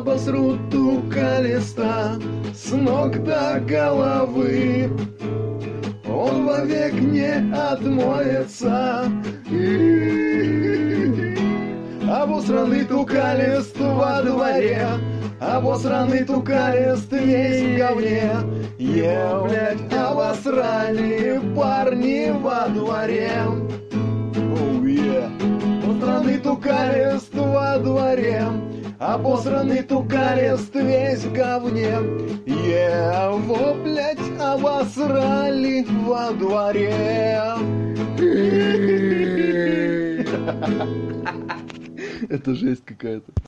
обосрут тукалиста с ног до головы. Он вовек не отмоется. Обосранный тукалист во дворе, обосранный тукалист весь в говне. Блядь, обосрали парни во дворе. Обосранный тукалист во дворе, обосранный тукалист весь в говне. Его, блядь, обосрали во дворе. Это жесть какая-то.